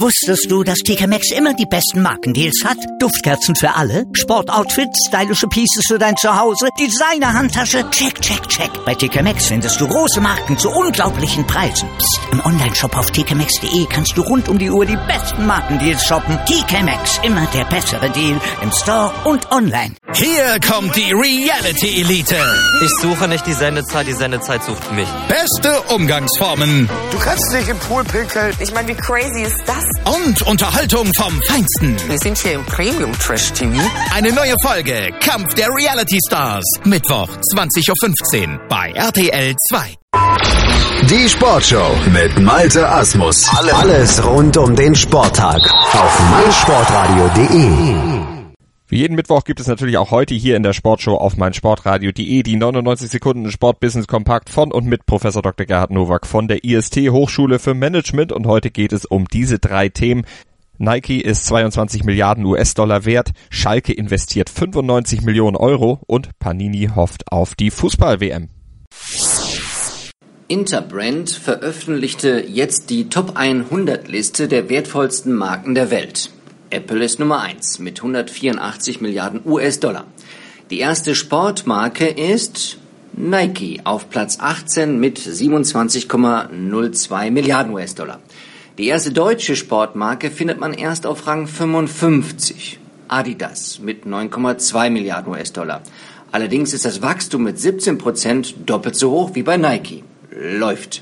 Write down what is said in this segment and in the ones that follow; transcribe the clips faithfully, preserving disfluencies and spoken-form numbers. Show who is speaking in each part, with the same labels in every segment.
Speaker 1: Wusstest du, dass T K Maxx immer die besten Markendeals hat? Duftkerzen für alle, Sportoutfits, stylische Pieces für dein Zuhause, Designer-Handtasche, check, check, check. Bei T K Maxx findest du große Marken zu unglaublichen Preisen. Psst. Im Onlineshop auf t k maxx punkt d e kannst du rund um die Uhr die besten Markendeals shoppen. T K Maxx, immer der bessere Deal im Store und online.
Speaker 2: Hier kommt die Reality Elite.
Speaker 3: Ich suche nicht die Sendezeit, die Sendezeit sucht mich.
Speaker 2: Beste Umgangsformen.
Speaker 4: Du kannst nicht im Pool pinkeln.
Speaker 5: Ich meine, wie crazy ist das?
Speaker 2: Und Unterhaltung vom Feinsten.
Speaker 5: Wir sind hier im Premium-Trash-T V.
Speaker 2: Eine neue Folge Kampf der Reality Stars. Mittwoch, zwanzig Uhr fünfzehn bei R T L zwei.
Speaker 6: Die Sportshow mit Malte Asmus. Alles rund um den Sporttag auf meinsportradio punkt de.
Speaker 7: Wie jeden Mittwoch gibt es natürlich auch heute hier in der Sportshow auf meinsportradio punkt de die neunundneunzig Sekunden Sportbusiness Kompakt von und mit Professor Doktor Gerhard Nowak von der I S T Hochschule für Management, und heute geht es um diese drei Themen. Nike ist zweiundzwanzig Milliarden U S-Dollar wert, Schalke investiert fünfundneunzig Millionen Euro und Panini hofft auf die Fußball-W M.
Speaker 8: Interbrand veröffentlichte jetzt die Top hundert Liste der wertvollsten Marken der Welt. Apple ist Nummer eins mit hundertvierundachtzig Milliarden U S-Dollar. Die erste Sportmarke ist Nike auf Platz achtzehn mit siebenundzwanzig Komma null zwei Milliarden U S-Dollar. Die erste deutsche Sportmarke findet man erst auf Rang fünfundfünfzig. Adidas mit neun Komma zwei Milliarden U S-Dollar. Allerdings ist das Wachstum mit siebzehn Prozent doppelt so hoch wie bei Nike. Läuft.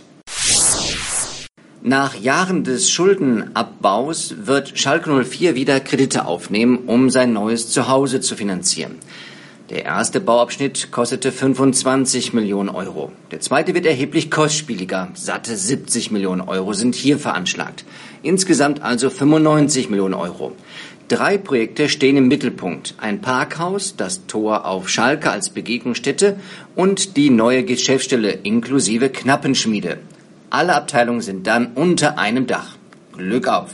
Speaker 8: Nach Jahren des Schuldenabbaus wird Schalke null vier wieder Kredite aufnehmen, um sein neues Zuhause zu finanzieren. Der erste Bauabschnitt kostete fünfundzwanzig Millionen Euro. Der zweite wird erheblich kostspieliger. Satte siebzig Millionen Euro sind hier veranschlagt. Insgesamt also fünfundneunzig Millionen Euro. Drei Projekte stehen im Mittelpunkt. Ein Parkhaus, das Tor auf Schalke als Begegnungsstätte und die neue Geschäftsstelle inklusive Knappenschmiede. Alle Abteilungen sind dann unter einem Dach. Glück auf!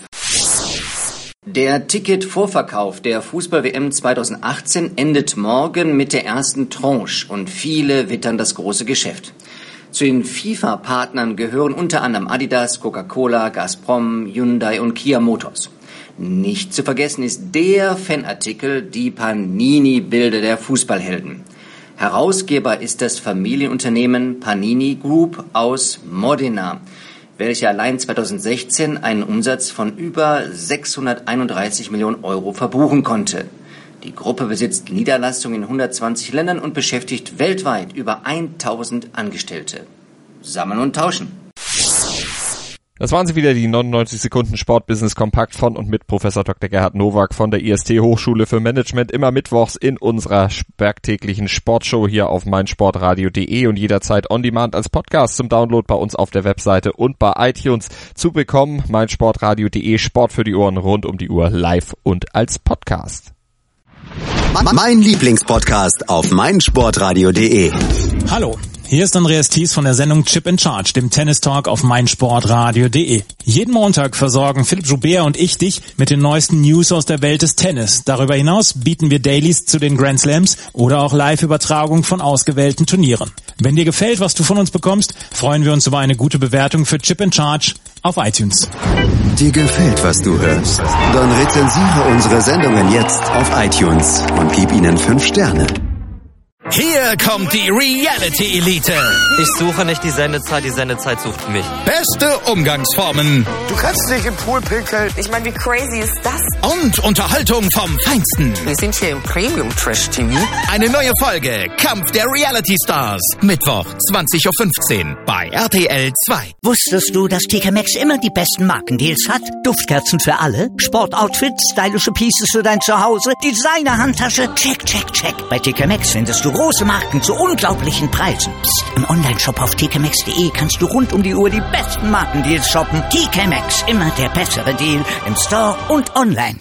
Speaker 8: Der Ticketvorverkauf der Fußball-W M zweitausendachtzehn endet morgen mit der ersten Tranche und viele wittern das große Geschäft. Zu den FIFA-Partnern gehören unter anderem Adidas, Coca-Cola, Gazprom, Hyundai und Kia Motors. Nicht zu vergessen ist der Fanartikel, die Panini-Bilder der Fußballhelden. Herausgeber ist das Familienunternehmen Panini Group aus Modena, welche allein zweitausendsechzehn einen Umsatz von über sechshunderteinunddreißig Millionen Euro verbuchen konnte. Die Gruppe besitzt Niederlassungen in hundertzwanzig Ländern und beschäftigt weltweit über tausend Angestellte. Sammeln und tauschen.
Speaker 7: Das waren sie wieder, die neunundneunzig Sekunden Sportbusiness Kompakt von und mit Professor Doktor Gerhard Nowak von der I S T Hochschule für Management, immer mittwochs in unserer werktäglichen Sportshow hier auf meinsportradio punkt de und jederzeit on demand als Podcast zum Download bei uns auf der Webseite und bei iTunes zu bekommen. meinsportradio punkt de, Sport für die Ohren rund um die Uhr, live und als Podcast.
Speaker 6: Mein Lieblingspodcast auf meinsportradio punkt de.
Speaker 9: Hallo. Hier ist Andreas Thies von der Sendung Chip in Charge, dem Tennis-Talk auf meinsportradio punkt de. Jeden Montag versorgen Philipp Joubert und ich dich mit den neuesten News aus der Welt des Tennis. Darüber hinaus bieten wir Dailies zu den Grand Slams oder auch Live-Übertragungen von ausgewählten Turnieren. Wenn dir gefällt, was du von uns bekommst, freuen wir uns über eine gute Bewertung für Chip in Charge auf iTunes.
Speaker 6: Dir gefällt, was du hörst? Dann rezensiere unsere Sendungen jetzt auf iTunes und gib ihnen fünf Sterne.
Speaker 2: Hier kommt die Reality Elite.
Speaker 3: Ich suche nicht die Sendezeit, die Sendezeit sucht mich.
Speaker 2: Beste Umgangsformen.
Speaker 4: Du kannst nicht im Pool pinkeln.
Speaker 5: Ich meine, wie crazy ist das?
Speaker 2: Und Unterhaltung vom Feinsten.
Speaker 5: Wir sind hier im Premium-Trash-T V.
Speaker 2: Eine neue Folge Kampf der Reality Stars. Mittwoch, zwanzig Uhr fünfzehn bei R T L zwei.
Speaker 1: Wusstest du, dass T K Maxx immer die besten Markendeals hat? Duftkerzen für alle, Sportoutfits, stylische Pieces für dein Zuhause, Designer-Handtasche, check, check, check. Bei T K Maxx findest du große Marken zu unglaublichen Preisen. Psst. Im Onlineshop auf t k maxx punkt de kannst du rund um die Uhr die besten Markendeals shoppen. T K Maxx, immer der bessere Deal im Store und online.